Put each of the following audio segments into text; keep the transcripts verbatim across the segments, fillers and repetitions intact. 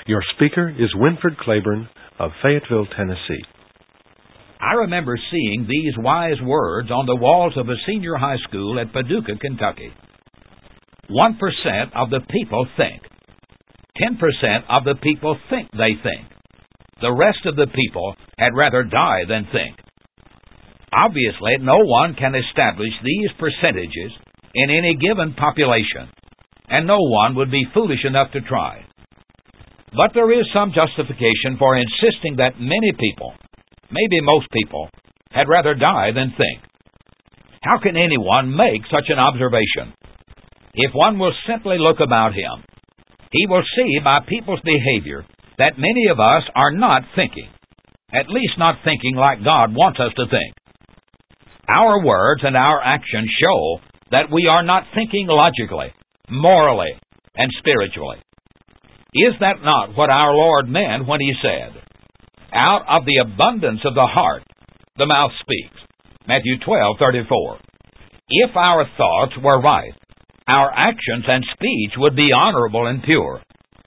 Your speaker is Winford Claiborne of Fayetteville, Tennessee. I remember seeing these wise words on the walls of a senior high school at Paducah, Kentucky. One percent of the people think. Ten percent of the people think they think. The rest of the people had rather die than think. Obviously, no one can establish these percentages in any given population, and no one would be foolish enough to try. But there is some justification for insisting that many people, maybe most people, had rather die than think. How can anyone make such an observation? If one will simply look about him, he will see by people's behavior that many of us are not thinking, at least not thinking like God wants us to think. Our words and our actions show that we are not thinking logically, morally, and spiritually. Is that not what our Lord meant when He said, "Out of the abundance of the heart, the mouth speaks"? Matthew twelve thirty-four. If our thoughts were right, our actions and speech would be honorable and pure.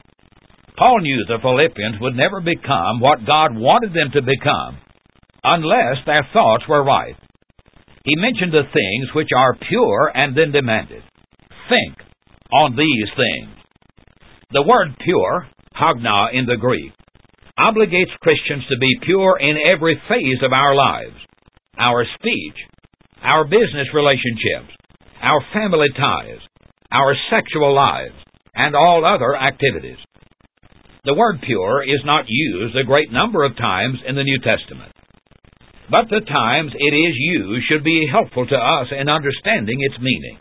Paul knew the Philippians would never become what God wanted them to become unless their thoughts were right. He mentioned the things which are pure and then demanded, "Think on these things." The word pure, hagna in the Greek, obligates Christians to be pure in every phase of our lives, our speech, our business relationships, our family ties, our sexual lives, and all other activities. The word pure is not used a great number of times in the New Testament, but the times it is used should be helpful to us in understanding its meaning.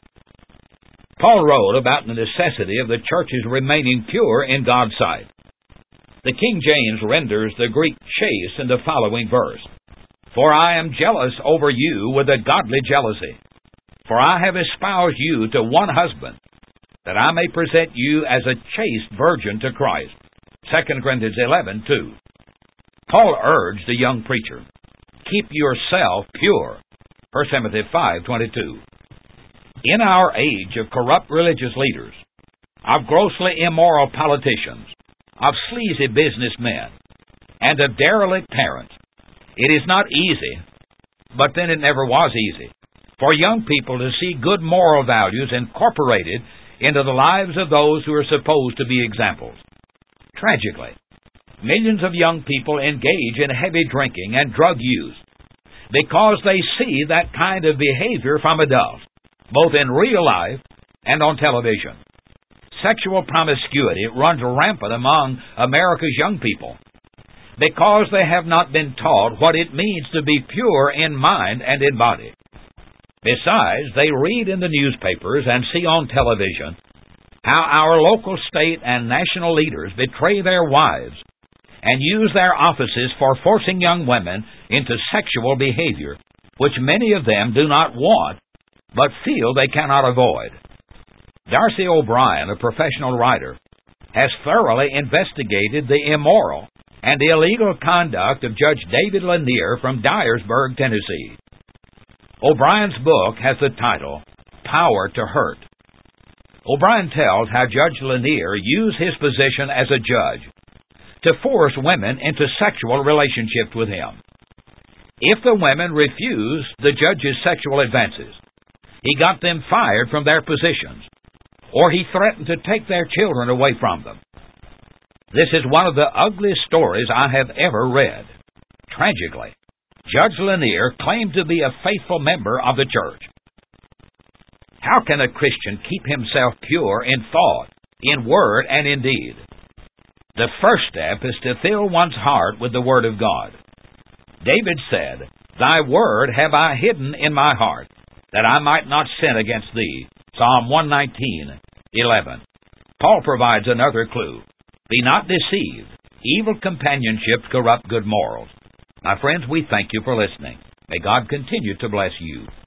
Paul wrote about the necessity of the church's remaining pure in God's sight. The King James renders the Greek chaste in the following verse, "For I am jealous over you with a godly jealousy. For I have espoused you to one husband, that I may present you as a chaste virgin to Christ." Second Corinthians eleven two. Paul urged the young preacher, "Keep yourself pure." First Timothy five twenty-two. In our age of corrupt religious leaders, of grossly immoral politicians, of sleazy businessmen, and of derelict parents, it is not easy, but then it never was easy, for young people to see good moral values incorporated into the lives of those who are supposed to be examples. Tragically, millions of young people engage in heavy drinking and drug use because they see that kind of behavior from adults, both in real life and on television. Sexual promiscuity runs rampant among America's young people because they have not been taught what it means to be pure in mind and in body. Besides, they read in the newspapers and see on television how our local, state, and national leaders betray their wives and use their offices for forcing young women into sexual behavior, which many of them do not want, but feel they cannot avoid. Darcy O'Brien, a professional writer, has thoroughly investigated the immoral and illegal conduct of Judge David Lanier from Dyersburg, Tennessee. O'Brien's book has the title, "Power to Hurt." O'Brien tells how Judge Lanier used his position as a judge to force women into sexual relationships with him. If the women refused the judge's sexual advances, he got them fired from their positions, or he threatened to take their children away from them. This is one of the ugliest stories I have ever read. Tragically, Judge Lanier claimed to be a faithful member of the church. How can a Christian keep himself pure in thought, in word, and in deed? The first step is to fill one's heart with the Word of God. David said, "Thy word have I hidden in my heart, that I might not sin against thee." Psalm one nineteen eleven. Paul provides another clue. Be not deceived. Evil companionships corrupt good morals. My friends, we thank you for listening. May God continue to bless you.